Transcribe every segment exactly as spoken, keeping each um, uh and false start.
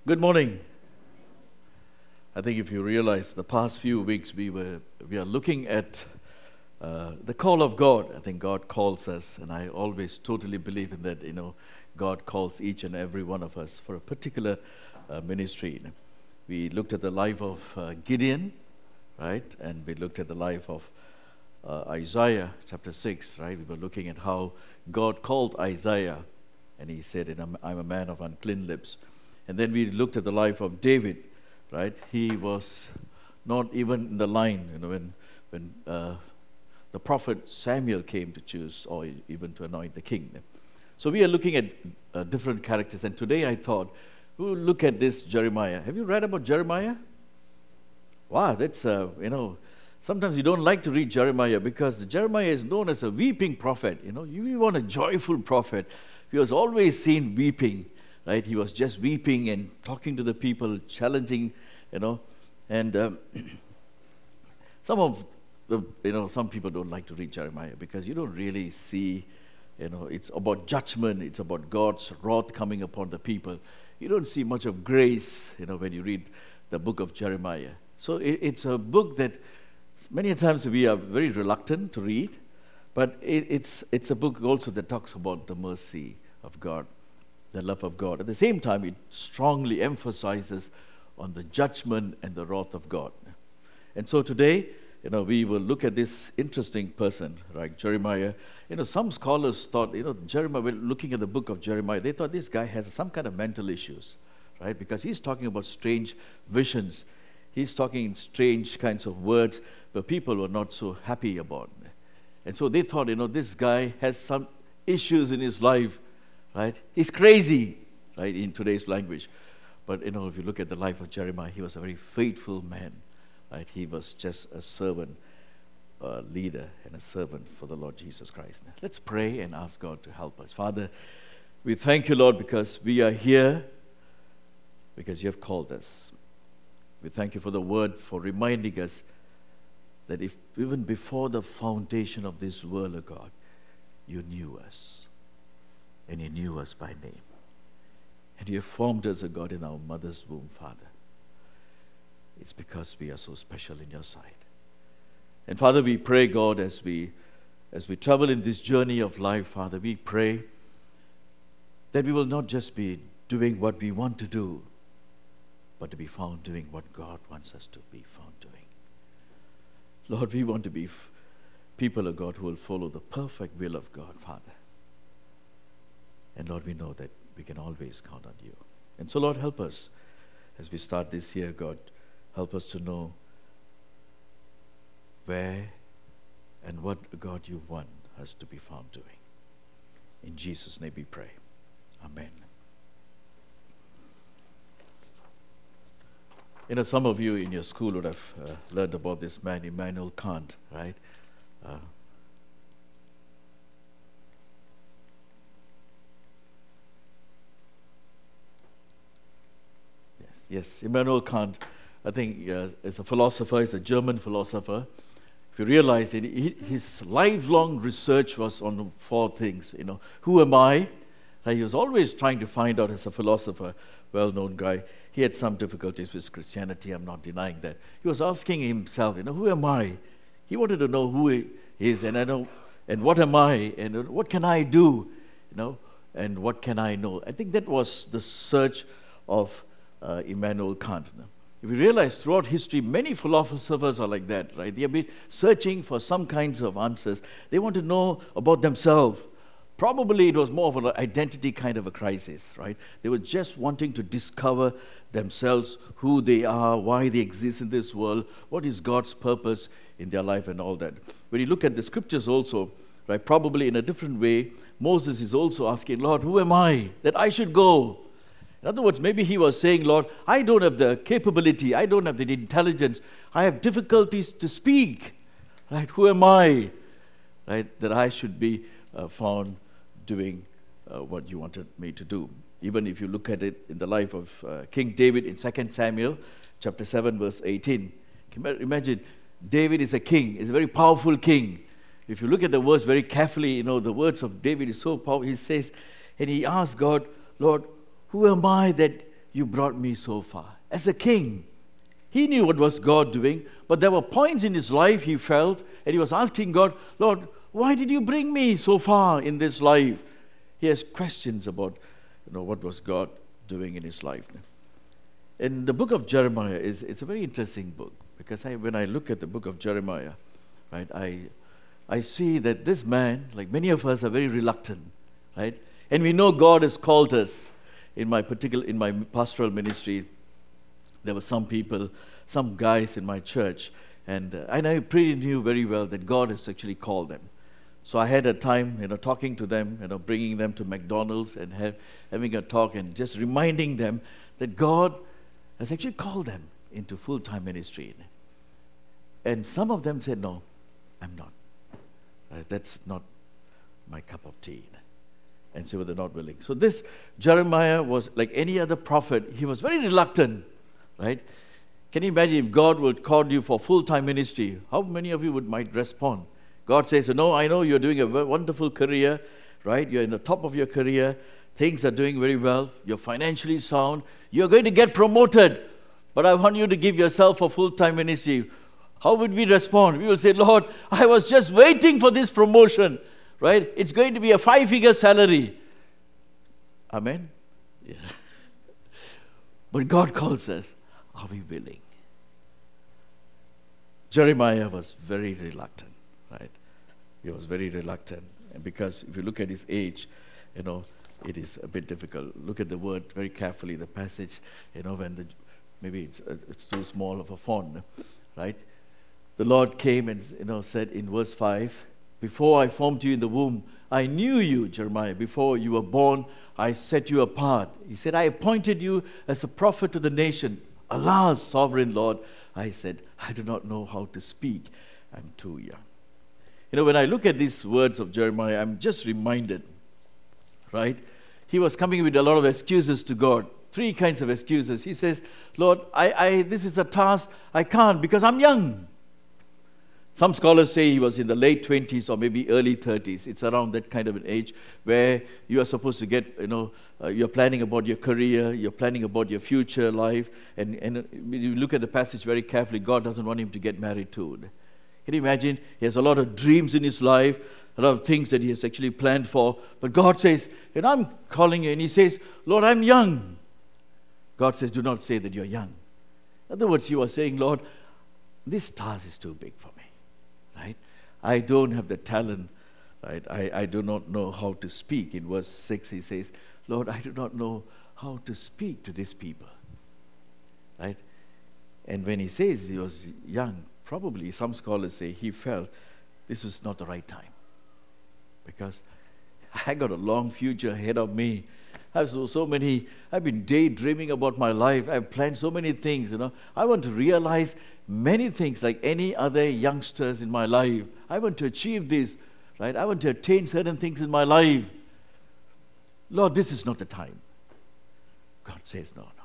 Good morning. I think if you realize the past few weeks we were we are looking at uh, the call of God. I think God calls us, and I always totally believe in that. You know, God calls each and every one of us for a particular uh, ministry. We looked at the life of uh, Gideon, right, and we looked at the life of uh, Isaiah, chapter six, right. We were looking at how God called Isaiah, and he said, "I'm a man of unclean lips." And then we looked at the life of David, right? He was not even in the line, you know, when when uh, the prophet Samuel came to choose or even to anoint the king. So we are looking at uh, different characters, and today I thought we'll look at this Jeremiah. Have you read about Jeremiah? Wow, that's uh, you know. Sometimes you don't like to read Jeremiah because Jeremiah is known as a weeping prophet. You know, you want a joyful prophet. He was always seen weeping. Right, he was just weeping and talking to the people, challenging, you know, and um, some of the, you know, some people don't like to read Jeremiah because you don't really see, you know, it's about judgment, it's about God's wrath coming upon the people. You don't see much of grace, you know, when you read the book of Jeremiah. So it, it's a book that many times we are very reluctant to read, but it, it's it's a book also that talks about the mercy of God, the love of God. At the same time, it strongly emphasizes on the judgment and the wrath of God. And so today, you know, we will look at this interesting person, right, Jeremiah. You know, some scholars thought, you know, Jeremiah, when looking at the book of Jeremiah, they thought this guy has some kind of mental issues, right, because he's talking about strange visions. He's talking in strange kinds of words, but people were not so happy about. And so they thought, you know, this guy has some issues in his life. Right? He's crazy, right, in today's language. But, you know, if you look at the life of Jeremiah, he was a very faithful man, right? He was just a servant, a leader, and a servant for the Lord Jesus Christ. Now, let's pray and ask God to help us. Father, we thank you, Lord, because we are here because you have called us. We thank you for the word, for reminding us that if even before the foundation of this world, O God, you knew us. And you knew us by name. And you have formed us, O God, in our mother's womb, Father. It's because we are so special in your sight. And Father, we pray, God, as we as we travel in this journey of life, Father, we pray that we will not just be doing what we want to do, but to be found doing what God wants us to be found doing. Lord, we want to be f- people, O God, who will follow the perfect will of God, Father. And Lord, we know that we can always count on you. And so, Lord, help us as we start this year, God. Help us to know where and what, God, you want us to be found doing. In Jesus' name we pray. Amen. You know, some of you in your school would have uh, learned about this man, Immanuel Kant, right? Uh, Yes, Immanuel Kant, I think, uh, is a philosopher, he's a German philosopher. If you realize it, he, his lifelong research was on four things. You know, who am I? Like he was always trying to find out as a philosopher, well-known guy. He had some difficulties with Christianity, I'm not denying that. He was asking himself, you know, who am I? He wanted to know who he is, and I know, and what am I, and what can I do, you know, and what can I know? I think that was the search of Uh, Immanuel Kant. If you realize throughout history, many philosophers are like that, right? They have been searching for some kinds of answers. They want to know about themselves. Probably it was more of an identity kind of a crisis, right? They were just wanting to discover themselves, who they are, why they exist in this world, what is God's purpose in their life and all that. When you look at the scriptures also, right, probably in a different way, Moses is also asking, Lord, who am I that I should go? In other words, maybe he was saying, Lord, I don't have the capability, I don't have the intelligence, I have difficulties to speak. Right? Who am I, right, that I should be uh, found doing uh, what you wanted me to do? Even if you look at it in the life of uh, King David in Second Samuel, chapter seven, verse eighteen. Can you imagine, David is a king, is a very powerful king. If you look at the verse very carefully, you know, the words of David is so powerful. He says, and he asked God, Lord, who am I that you brought me so far. As a king, he knew what was God doing, but there were points in his life he felt, and he was asking God, Lord, why did you bring me so far in this life? He has questions about, you know, what was God doing in his life. And the book of Jeremiah is it's a very interesting book, because I, when I look at the book of Jeremiah, right, I I see that this man, like many of us, are very reluctant, right? And we know God has called us. In my particular, in my pastoral ministry, there were some people, some guys in my church, and uh, and I pretty knew very well that God has actually called them. So I had a time, you know, talking to them, you know, bringing them to McDonald's and have, having a talk and just reminding them that God has actually called them into full-time ministry. And some of them said, no, I'm not. Uh, that's not my cup of tea. And so they're not willing. So this Jeremiah was like any other prophet. He was very reluctant, right? Can you imagine if God would call you for full-time ministry? How many of you would might respond? God says, no, I know you're doing a wonderful career, right? You're in the top of your career. Things are doing very well. You're financially sound. You're going to get promoted. But I want you to give yourself for full-time ministry. How would we respond? We will say, Lord, I was just waiting for this promotion, right? It's going to be a five-figure salary. Amen? Yeah. But God calls us. Are we willing? Jeremiah was very reluctant. Right? He was very reluctant. And because if you look at his age, you know, it is a bit difficult. Look at the word very carefully, the passage, you know, when the, maybe it's uh, it's too small of a font, right? The Lord came and, you know, said in verse five, before I formed you in the womb, I knew you, Jeremiah. Before you were born, I set you apart. He said, I appointed you as a prophet to the nation. Alas, sovereign Lord, I said, I do not know how to speak. I'm too young. You know, when I look at these words of Jeremiah, I'm just reminded, right? He was coming with a lot of excuses to God. Three kinds of excuses. He says, Lord, I, I, this is a task I can't because I'm young. Some scholars say he was in the late twenties or maybe early thirties. It's around that kind of an age where you are supposed to get, you know, uh, you're planning about your career, you're planning about your future life. And, and when you look at the passage very carefully, God doesn't want him to get married too. Can you imagine? He has a lot of dreams in his life, a lot of things that he has actually planned for. But God says, and I'm calling you, and he says, Lord, I'm young. God says, do not say that you're young. In other words, you are saying, Lord, this task is too big for me, right? I don't have the talent, right? I, I do not know how to speak. In verse six, he says, Lord, I do not know how to speak to these people, right? And when he says he was young, probably some scholars say he felt this was not the right time because I got a long future ahead of me. I have so, so many, I've been daydreaming about my life. I've planned so many things, you know. I want to realize many things like any other youngsters in my life. I want to achieve this, right? I want to attain certain things in my life. Lord, this is not the time. God says, no, no.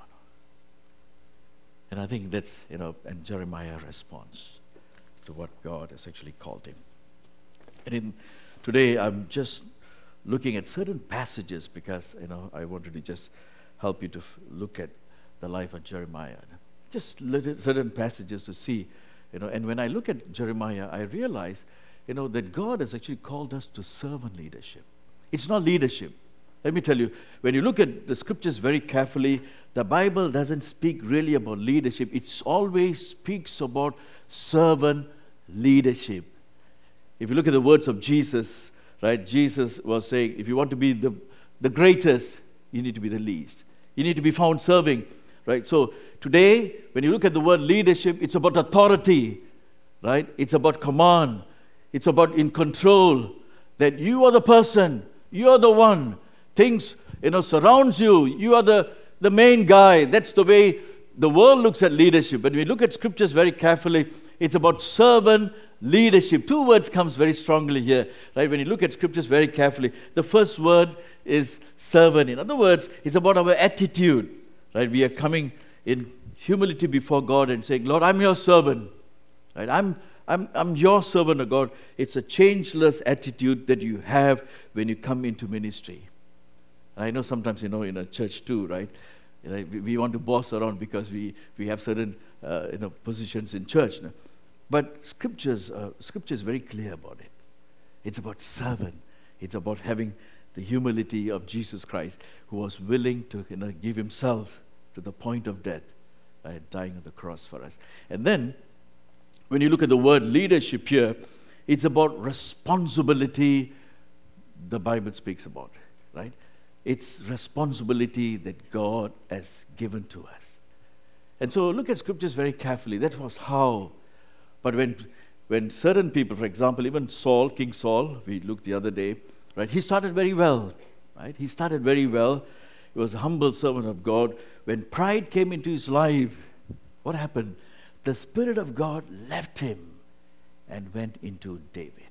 And I think that's, you know, and Jeremiah responds to what God has actually called him. And in today, I'm just looking at certain passages because, you know, I wanted to just help you to f- look at the life of Jeremiah. Just little, certain passages to see, you know. And when I look at Jeremiah, I realize, you know, that God has actually called us to servant leadership. It's not leadership. Let me tell you, when you look at the scriptures very carefully, the Bible doesn't speak really about leadership. It always speaks about servant leadership. If you look at the words of Jesus, right, Jesus was saying, if you want to be the, the greatest, you need to be the least. You need to be found serving, right? So today, when you look at the word leadership, it's about authority, right? It's about command. It's about in control, that you are the person, you are the one. Things, you know, surrounds you. You are the, the main guy. That's the way the world looks at leadership. But when we look at scriptures very carefully, it's about servant leadership. Two words comes very strongly here, right? When you look at scriptures very carefully, the first word is servant. In other words, it's about our attitude, right? We are coming in humility before God and saying, Lord, I'm your servant, right? I'm I'm, I'm your servant of God. It's a changeless attitude that you have when you come into ministry. And I know sometimes, you know, in a church too, right? You know, we, we want to boss around because we, we have certain uh, you know, positions in church. No? But scriptures, uh, scripture is very clear about it. It's about servant. It's about having the humility of Jesus Christ, who was willing to you know, give himself to the point of death, right, dying on the cross for us. And then, when you look at the word leadership here, it's about responsibility the Bible speaks about, right? It's responsibility that God has given to us. And so look at scriptures very carefully. That was how. But when when certain people, for example, even Saul, King Saul, we looked the other day, right? He started very well, right? He started very well. He was a humble servant of God. When pride came into his life, what happened? The Spirit of God left him and went into David.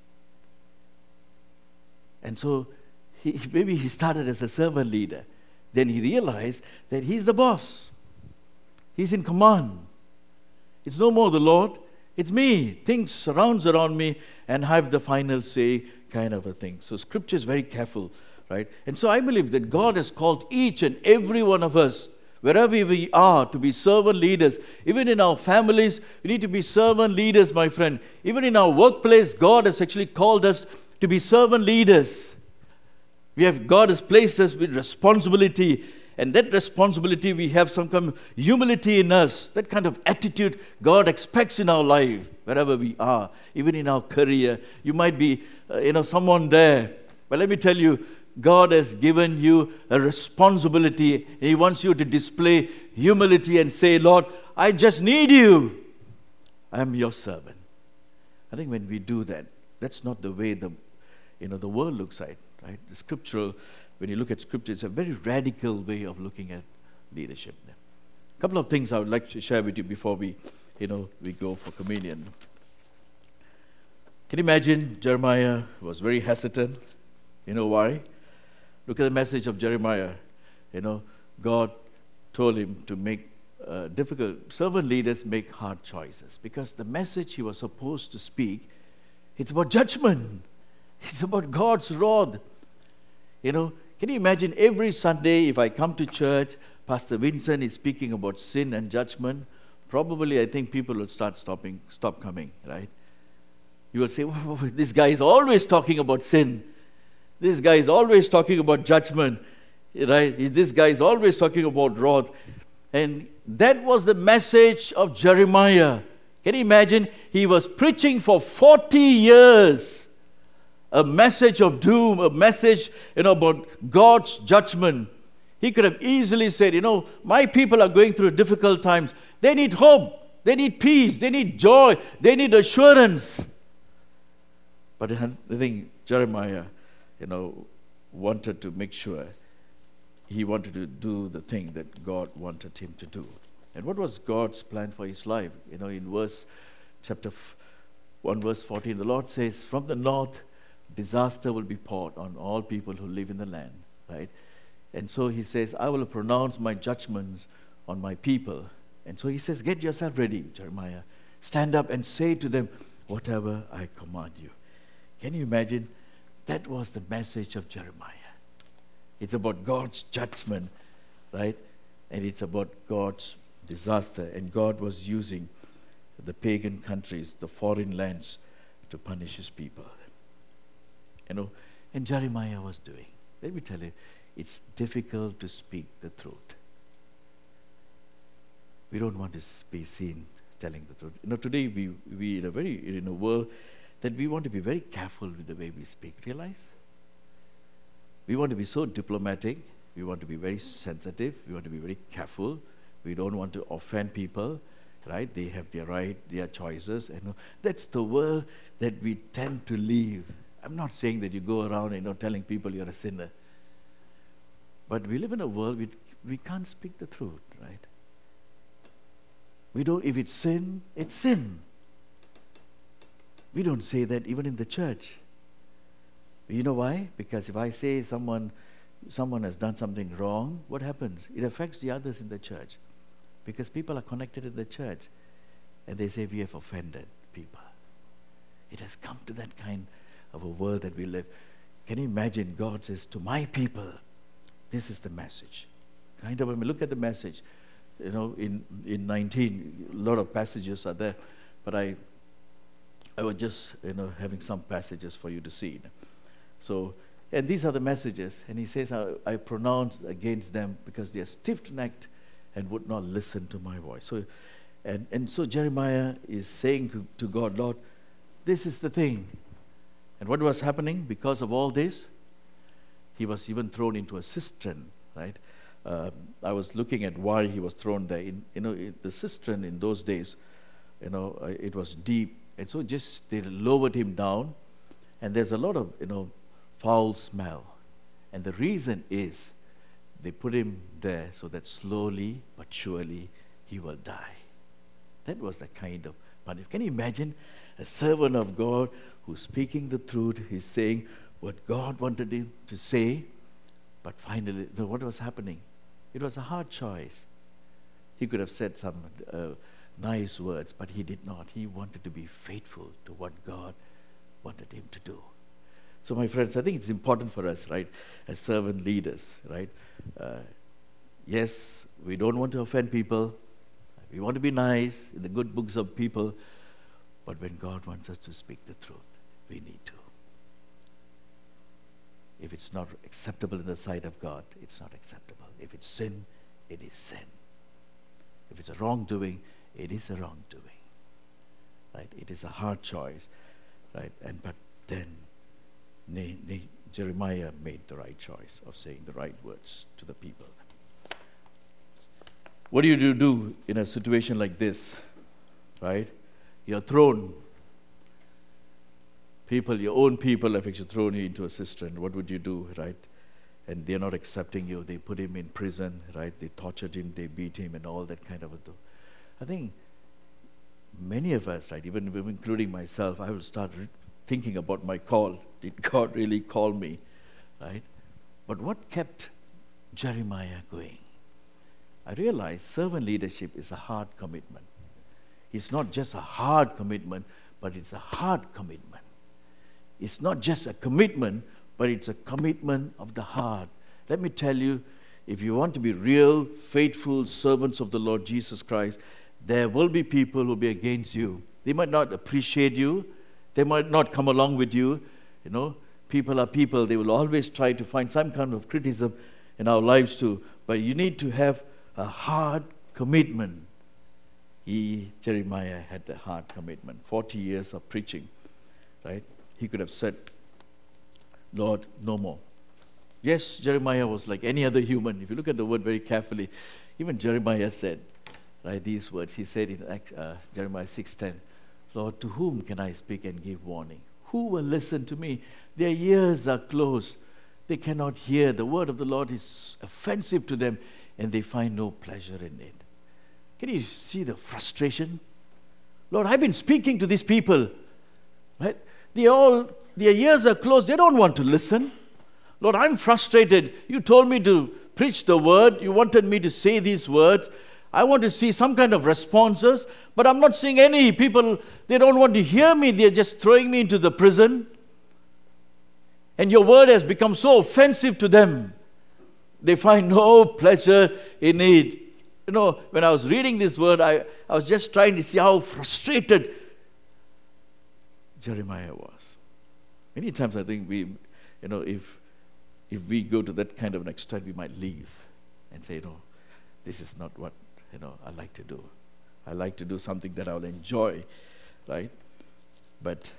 And so he, maybe he started as a servant leader. Then he realized that he's the boss. He's in command. It's no more the Lord. It's me. Things surrounds around me and I have the final say kind of a thing. So scripture is very careful, right? And so I believe that God has called each and every one of us, wherever we are, to be servant leaders. Even in our families, we need to be servant leaders, my friend. Even in our workplace, God has actually called us to be servant leaders. We have, God has placed us with responsibility, and that responsibility, we have some kind of humility in us. That kind of attitude God expects in our life, wherever we are, even in our career. You might be, uh, you know, someone there, but let me tell you, God has given you a responsibility. He wants you to display humility and say, Lord, I just need you. I am your servant. I think when we do that, that's not the way the, you know, the world looks at it, right? The scriptural, when you look at scripture, it's a very radical way of looking at leadership. A couple of things I would like to share with you before we, you know, we go for communion. Can you imagine Jeremiah was very hesitant? You know why? Look at the message of Jeremiah. You know, God told him to make uh, difficult, servant leaders make hard choices, because the message he was supposed to speak, it's about judgment. It's about God's wrath. You know, can you imagine every Sunday if I come to church, Pastor Vincent is speaking about sin and judgment, probably I think people will start stopping, stop coming, right? You will say, oh, this guy is always talking about sin. This guy is always talking about judgment, right? This guy is always talking about wrath. And that was the message of Jeremiah. Can you imagine? He was preaching for forty years. A message of doom, a message, you know, about God's judgment. He could have easily said, you know, my people are going through difficult times. They need hope. They need peace. They need joy. They need assurance. But I think Jeremiah, you know, wanted to make sure he wanted to do the thing that God wanted him to do. And what was God's plan for his life? You know, in verse, chapter one, verse fourteen, the Lord says, from the north, disaster will be poured on all people who live in the land, right? And so he says, I will pronounce my judgments on my people. And so he says, get yourself ready, Jeremiah. Stand up and say to them, whatever I command you. Can you imagine? That was the message of Jeremiah. It's about God's judgment, right? And it's about God's disaster. And God was using the pagan countries, the foreign lands, to punish his people. You know, and Jeremiah was doing. Let me tell you, it's difficult to speak the truth. We don't want to be seen telling the truth. You know, today we we in a very in a world that we want to be very careful with the way we speak. Realize? We want to be so diplomatic. We want to be very sensitive. We want to be very careful. We don't want to offend people, right? They have their right, their choices. And that's the world that we tend to live. I'm not saying that you go around, you know, telling people you're a sinner. But we live in a world we we can't speak the truth, right? We don't. If it's sin, it's sin. We don't say that even in the church. You know why? Because if I say someone someone has done something wrong, what happens? It affects the others in the church. Because people are connected in the church. And they say we have offended people. It has come to that kind of a world that we live. Can you imagine? God says to my people, this is the message. kind of, I mean, look at the message. You know, in, in nineteen, a lot of passages are there, but I I was just, you know, having some passages for you to see. So, and these are the messages. And he says, I, I pronounce against them because they are stiff-necked and would not listen to my voice. So, and, and so Jeremiah is saying to, to God, Lord, this is the thing. And what was happening because of all this? He was even thrown into a cistern, right? Uh, I was looking at why he was thrown there. In, you know, it, the cistern in those days, you know, uh, it was deep. And so just they lowered him down, and there's a lot of, you know, foul smell. And the reason is they put him there so that slowly but surely he will die. That was the kind of punishment. Can you imagine a servant of God who's speaking the truth? He's saying what God wanted him to say, but finally, you know, what was happening? It was a hard choice. He could have said some uh, nice words, but he did not. He wanted to be faithful to what God wanted him to do. So, my friends, I think it's important for us, right, as servant leaders, right? Uh, yes, we don't want to offend people. We want to be nice in the good books of people. But when God wants us to speak the truth, we need to. If it's not acceptable in the sight of God, it's not acceptable. If it's sin, it is sin. If it's a wrongdoing, it is a wrongdoing. Right? It is a hard choice. Right? And but then Ne- Ne- Jeremiah made the right choice of saying the right words to the people. What do you do in a situation like this? Right? You're thrown. People, your own people have actually thrown you into a cistern. What would you do, right? And they're not accepting you. They put him in prison, right? They tortured him, they beat him, and all that kind of a thing. I think many of us, right, even including myself, I will start re- thinking about my call. Did God really call me, right? But what kept Jeremiah going? I realized servant leadership is a hard commitment. It's not just a hard commitment, but it's a hard commitment. It's not just a commitment, but it's a commitment of the heart. Let me tell you, if you want to be real, faithful servants of the Lord Jesus Christ, there will be people who will be against you. They might not appreciate you. They might not come along with you. You know, people are people. They will always try to find some kind of criticism in our lives too. But you need to have a hard commitment. He, Jeremiah, had the hard commitment. Forty years of preaching, right? He could have said, Lord, no more. Yes, Jeremiah was like any other human. If you look at the word very carefully, even Jeremiah said, right, these words. He said in uh, Jeremiah six ten, Lord, to whom can I speak and give warning? Who will listen to me? Their ears are closed. They cannot hear. The word of the Lord is offensive to them, and they find no pleasure in it. Can you see the frustration? Lord, I've been speaking to these people, right? They all, their ears are closed. They don't want to listen. Lord, I'm frustrated. You told me to preach the word. You wanted me to say these words. I want to see some kind of responses, but I'm not seeing any. People, they don't want to hear me. They're just throwing me into the prison. And your word has become so offensive to them. They find no pleasure in it. You know, when I was reading this word, I, I was just trying to see how frustrated Jeremiah was. Many times I think we, you know, if if we go to that kind of an extent, we might leave and say, no, this is not what, you know, I like to do. I like to do something that I will enjoy, right? But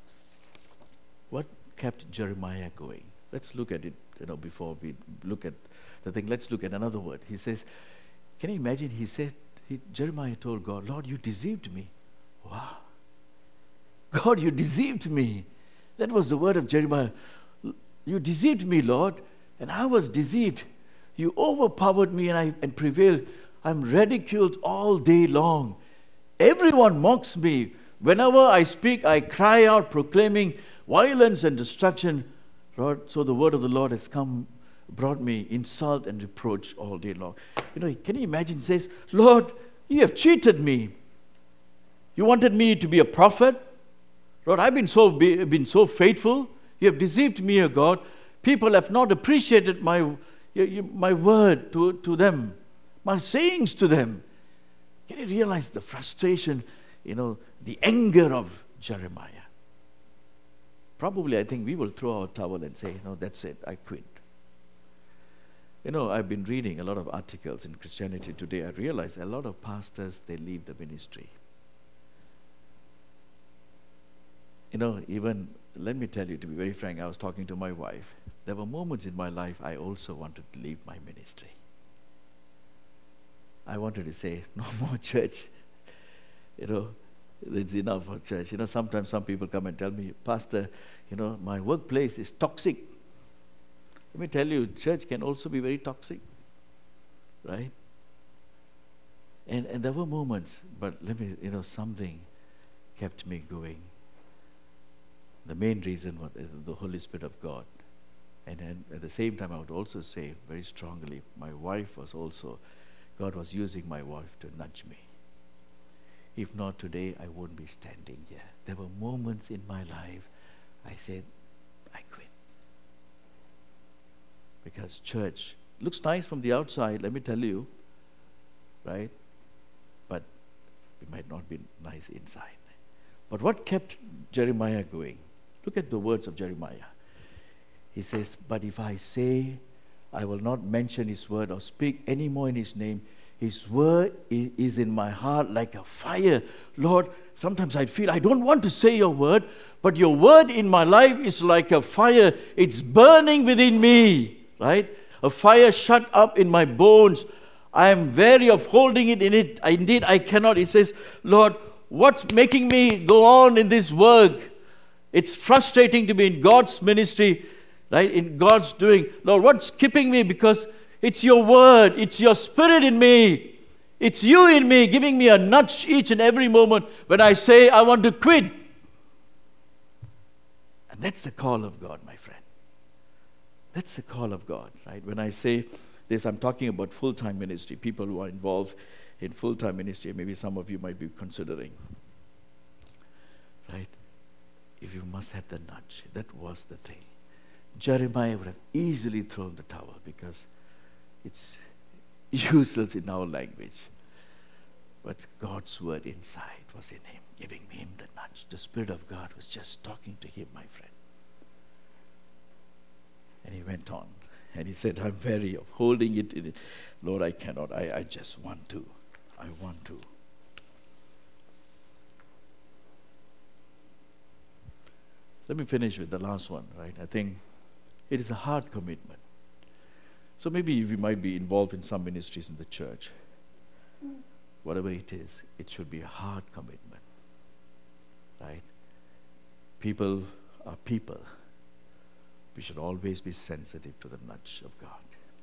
what kept Jeremiah going? Let's look at it, you know, before we look at the thing. Let's look at another word. He says, can you imagine, he said, he, Jeremiah told God, Lord, you deceived me. Wow. God, you deceived me. That was the word of Jeremiah. You deceived me, Lord, and I was deceived. You overpowered me and I and prevailed. I'm ridiculed all day long. Everyone mocks me. Whenever I speak, I cry out, proclaiming violence and destruction. Lord, so the word of the Lord has come, brought me insult and reproach all day long. You know, can you imagine? He says, Lord, you have cheated me. You wanted me to be a prophet. Lord, I've been so been so faithful. You have deceived me, O God. People have not appreciated my you, you, my word to, to them, my sayings to them. Can you realize the frustration, you know, the anger of Jeremiah? Probably, I think we will throw our towel and say, no, that's it, I quit. You know, I've been reading a lot of articles in Christianity Today. I realize a lot of pastors, they leave the ministry. You know, even, let me tell you, to be very frank, I was talking to my wife. There were moments in my life I also wanted to leave my ministry. I wanted to say, no more church. You know, it's enough for church. You know, sometimes some people come and tell me, Pastor, you know, my workplace is toxic. Let me tell you, church can also be very toxic, right? And and there were moments, but let me, you know, something kept me going. The main reason was the Holy Spirit of God. And then at the same time, I would also say very strongly, my wife was also, God was using my wife to nudge me. If not today, I wouldn't be standing here. There were moments in my life I said, I quit. Because church looks nice from the outside, let me tell you, right? But it might not be nice inside. But what kept Jeremiah going? Look at the words of Jeremiah. He says, but if I say I will not mention his word or speak any more in his name, his word is in my heart like a fire. Lord, sometimes I feel I don't want to say your word, but your word in my life is like a fire. It's burning within me, right? A fire shut up in my bones. I am wary of holding it in it. Indeed, I cannot. He says, Lord, what's making me go on in this work? It's frustrating to be in God's ministry, right? In God's doing. Lord, what's keeping me? Because it's your word. It's your spirit in me. It's you in me giving me a nudge each and every moment when I say I want to quit. And that's the call of God, my friend. That's the call of God, right? When I say this, I'm talking about full-time ministry, people who are involved in full-time ministry. Maybe some of you might be considering, right? If you must have the nudge, that was the thing. Jeremiah would have easily thrown the towel because it's useless in our language. But God's word inside was in him, giving him the nudge. The Spirit of God was just talking to him, my friend. And he went on. And he said, I'm weary of holding it in it. Lord, I cannot. I, I just want to. I want to. Let me finish with the last one, right? I think it is a hard commitment. So maybe we might be involved in some ministries in the church. Whatever it is, it should be a hard commitment, right? People are people. We should always be sensitive to the nudge of God.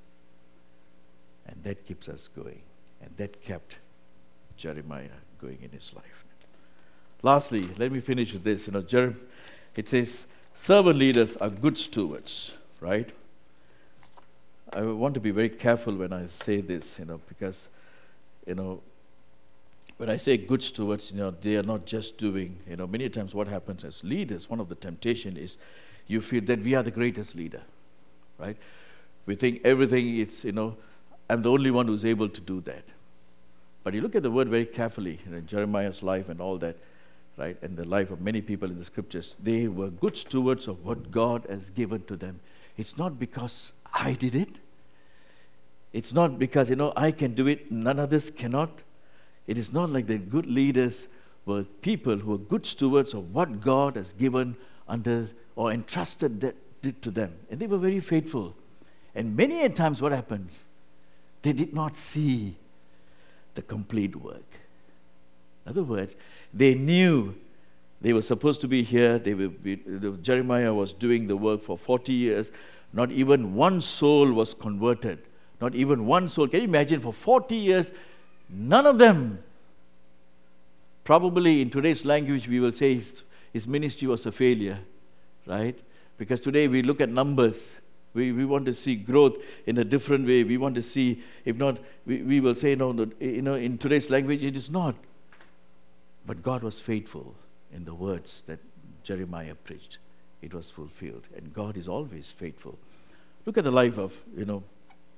And that keeps us going. And that kept Jeremiah going in his life. Lastly, let me finish with this. You know, Jer- it says, servant leaders are good stewards, right? I want to be very careful when I say this, you know, because, you know, when I say good stewards, you know, they are not just doing, you know, many times what happens as leaders, one of the temptation is you feel that we are the greatest leader, right? We think everything is, you know, I'm the only one who's able to do that. But you look at the word very carefully, you know, Jeremiah's life and all that, right? And the life of many people in the scriptures, they were good stewards of what God has given to them. It's not because I did it. It's not because, you know, I can do it, none others cannot. It is not like the good leaders were people who were good stewards of what God has given under or entrusted that did to them. And they were very faithful. And many a times what happens? They did not see the complete work. In other words, they knew they were supposed to be here. They were, Jeremiah was doing the work for forty years. Not even one soul was converted. Not even one soul. Can you imagine? For forty years, none of them, probably in today's language, we will say his, his ministry was a failure, right? Because today we look at numbers. We we want to see growth in a different way. We want to see, if not, we, we will say, no, no, you know, in today's language, it is not. But God was faithful in the words that Jeremiah preached. It was fulfilled. And God is always faithful. Look at the life of, you know,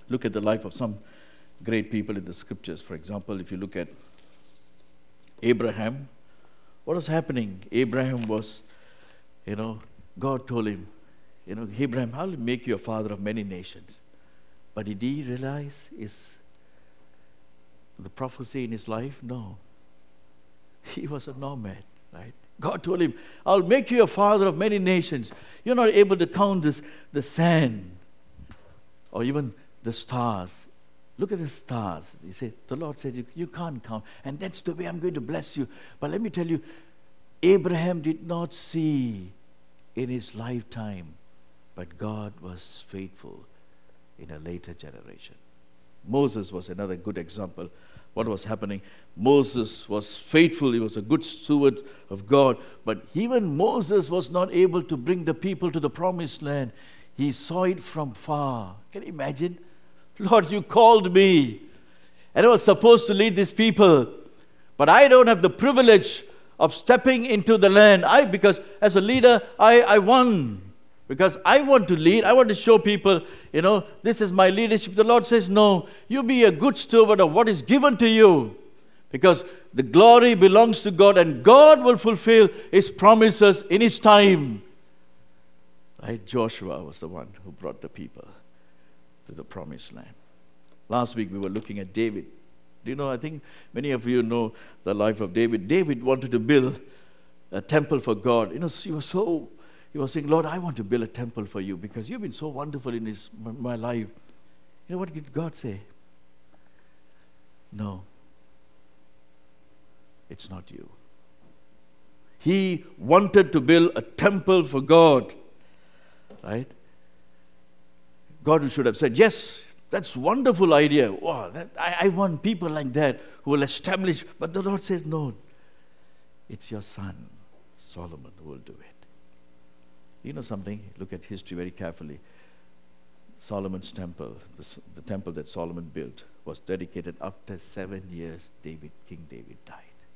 Look at the life of some great people in the scriptures. For example, if you look at Abraham, what was happening? Abraham was, you know, God told him, you know, Abraham, I'll make you a father of many nations. But did he realize is the prophecy in his life? No. He was a nomad, right? God told him, I'll make you a father of many nations. You're not able to count this, the sand or even the stars. Look at the stars. He said, the Lord said, you, you can't count. And that's the way I'm going to bless you. But let me tell you, Abraham did not see in his lifetime, but God was faithful in a later generation. Moses was another good example. What was happening? Moses was faithful. He was a good steward of God. But even Moses was not able to bring the people to the promised land. He saw it from far. Can you imagine? Lord, you called me. And I was supposed to lead these people. But I don't have the privilege of stepping into the land. I, because as a leader, I, I won. Because I want to lead. I want to show people, you know, this is my leadership. The Lord says, no, you be a good steward of what is given to you. Because the glory belongs to God and God will fulfill His promises in His time. Right? Joshua was the one who brought the people to the promised land. Last week we were looking at David. Do you know, I think many of you know the life of David. David wanted to build a temple for God. You know, he was so... He was saying, Lord, I want to build a temple for you because you've been so wonderful in his, my life. You know what did God say? No, it's not you. He wanted to build a temple for God. Right? God should have said, yes, that's a wonderful idea. Wow, that, I, I want people like that who will establish. But the Lord said, no, it's your son, Solomon, who will do it. You know something? Look at history very carefully. Solomon's temple, the, the temple that Solomon built, was dedicated after seven years. David, King David died.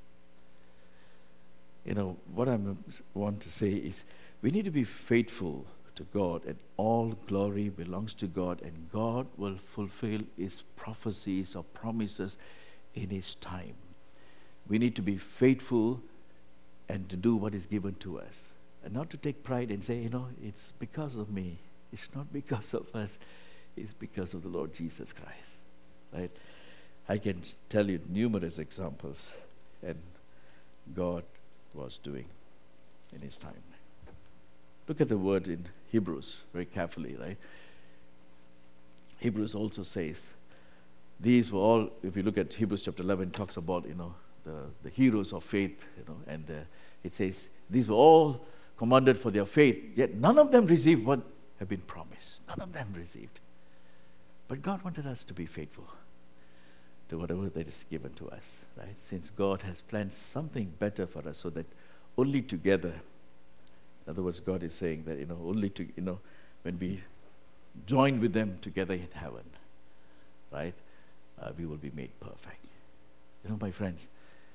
You know what I want to say is, we need to be faithful to God, and all glory belongs to God, and God will fulfill His prophecies or promises in His time. We need to be faithful and to do what is given to us. And not to take pride and say, you know, it's because of me. It's not because of us. It's because of the Lord Jesus Christ. Right? I can tell you numerous examples, and God was doing in His time. Look at the word in Hebrews very carefully, right? Hebrews also says, these were all, if you look at Hebrews chapter eleven, it talks about, you know, the, the heroes of faith, you know, and uh, it says, these were all commanded for their faith, yet none of them received what had been promised. None of them received. But God wanted us to be faithful to whatever that is given to us, right? Since God has planned something better for us, so that only together, in other words, God is saying that, you know, only to, you know, when we join with them together in heaven, right, uh, we will be made perfect. You know, my friends,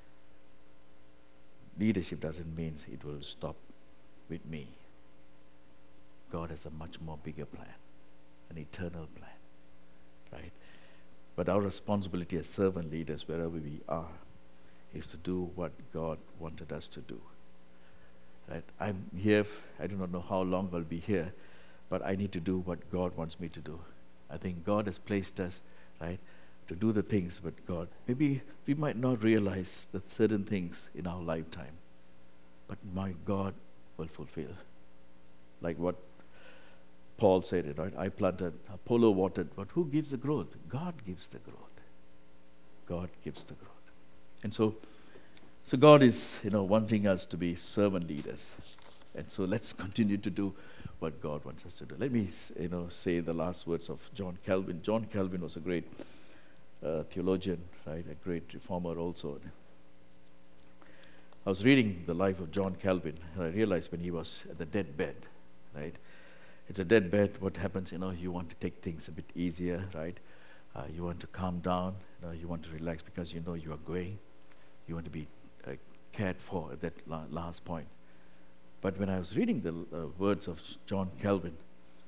leadership doesn't mean it will stop with me. God has a much more bigger plan, an eternal plan, right? But our responsibility as servant leaders, wherever we are, is to do what God wanted us to do. Right? I'm here, I do not know how long I'll be here, but I need to do what God wants me to do. I think God has placed us, right, to do the things with God. Maybe we might not realize the certain things in our lifetime, but my God will fulfill. Like what Paul said, it, right? I planted, Apollo watered, but who gives the growth? God gives the growth. God gives the growth. And so, so God is, you know, wanting us to be servant leaders. And so let's continue to do what God wants us to do. Let me, you know, say the last words of John Calvin. John Calvin was a great uh, theologian, right? A great reformer also. I was reading the life of John Calvin, and I realized when he was at the deathbed, right? It's a deathbed. What happens? You know, you want to take things a bit easier, right? Uh, you want to calm down. You know, you want to relax because you know you are going. You want to be uh, cared for at that la- last point. But when I was reading the uh, words of John Calvin,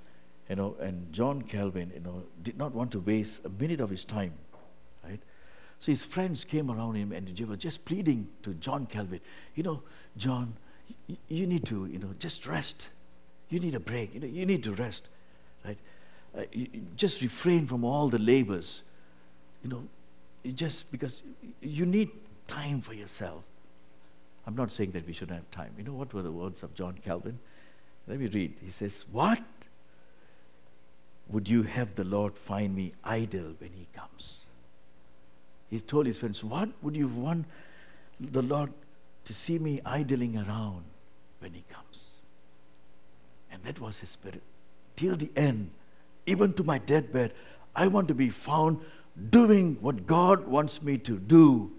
You know, and John Calvin, you know, did not want to waste a minute of his time, right? So his friends came around him and they were just pleading to John Calvin, you know, John, y- you need to, you know, just rest. You need a break. You know, you need to rest, right? Uh, you, you just refrain from all the labors, you know, you just because you need time for yourself. I'm not saying that we shouldn't have time. You know what were the words of John Calvin? Let me read. He says, "What would you have the Lord find me idle when he comes?" He told his friends, what would you want the Lord to see me idling around when he comes? And that was his spirit. Till the end, even to my deathbed, I want to be found doing what God wants me to do.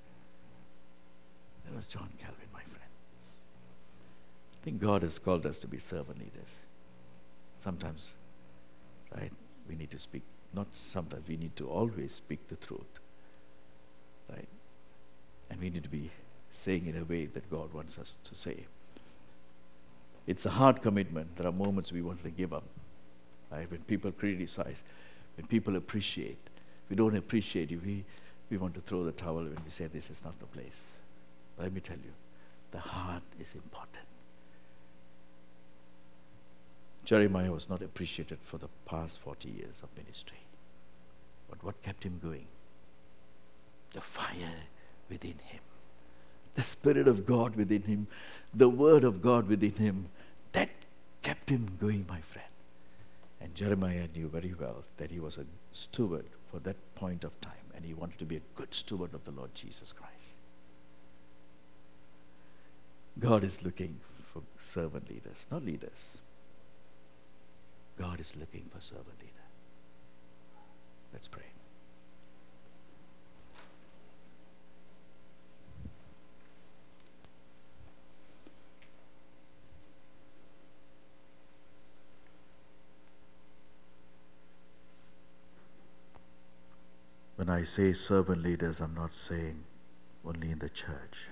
That was John Calvin, my friend. I think God has called us to be servant leaders. Sometimes, right, we need to speak. Not sometimes, we need to always speak the truth. Right? And we need to be saying in a way that God wants us to say. It's a hard commitment. There are moments we want to give up. Right? When people criticize, when people appreciate. If we don't appreciate you, we, we want to throw the towel when we say this is not the place. But let me tell you, the heart is important. Jeremiah was not appreciated for the past forty years of ministry. But what kept him going? The fire within him, the Spirit of God within him, the Word of God within him, that kept him going, my friend. And Jeremiah knew very well that he was a steward for that point of time, and he wanted to be a good steward of the Lord Jesus Christ. God is looking for servant leaders, not leaders. God is looking for servant leaders. Let's pray. When I say servant leaders, I'm not saying only in the church.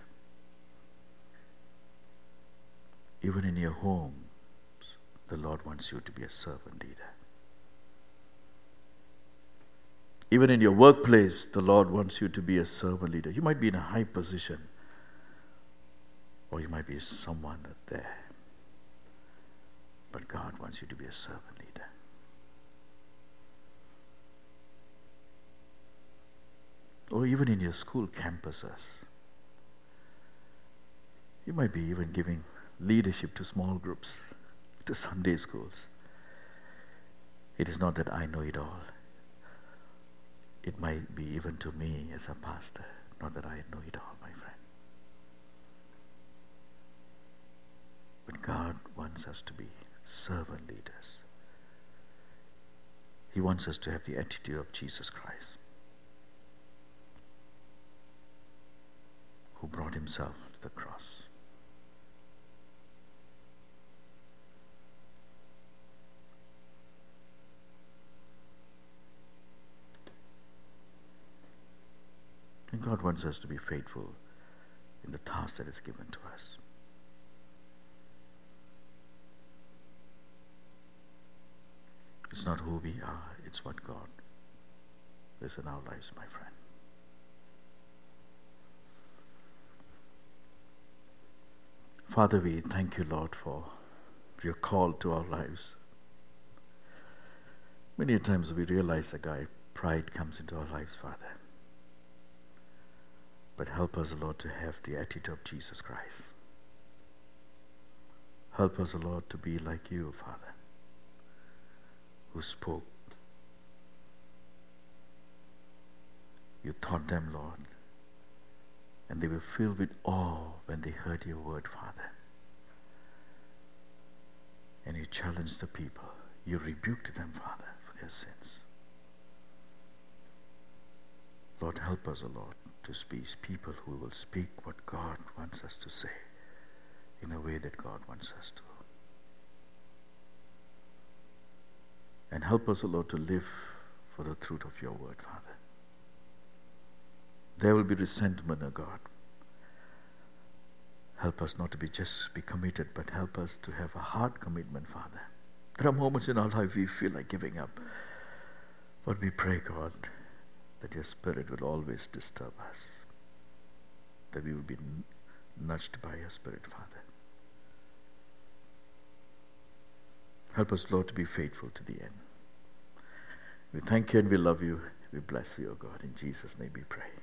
Even in your homes, the Lord wants you to be a servant leader. Even in your workplace, the Lord wants you to be a servant leader. You might be in a high position, or you might be someone there. But God wants you to be a servant leader. Or even in your school campuses. You might be even giving leadership to small groups, to Sunday schools. It is not that I know it all. It might be even to me as a pastor, not that I know it all, my friend. But God wants us to be servant leaders. He wants us to have the attitude of Jesus Christ, who brought himself to the cross. And God wants us to be faithful in the task that is given to us. It's not who we are, it's what God is in our lives, my friend. Father, we thank you, Lord, for your call to our lives. Many times we realize, guy, pride comes into our lives, Father. But help us, Lord, to have the attitude of Jesus Christ. Help us, Lord, to be like you, Father, who spoke. You taught them, Lord, and they were filled with awe when they heard your word, Father. And you challenged the people. You rebuked them, Father, for their sins. Lord, help us, O Lord, to speak people who will speak what God wants us to say in a way that God wants us to. And help us, O Lord, to live for the truth of your word, Father. There will be resentment, O God. Help us not to be just be committed, but help us to have a heart commitment, Father, There are moments in our life we feel like giving up. But we pray, God, that your Spirit will always disturb us, that we will be nudged by your Spirit, Father. Help us, Lord, to be faithful to the end. We thank you and we love you. We bless you, O God. In Jesus' name we pray.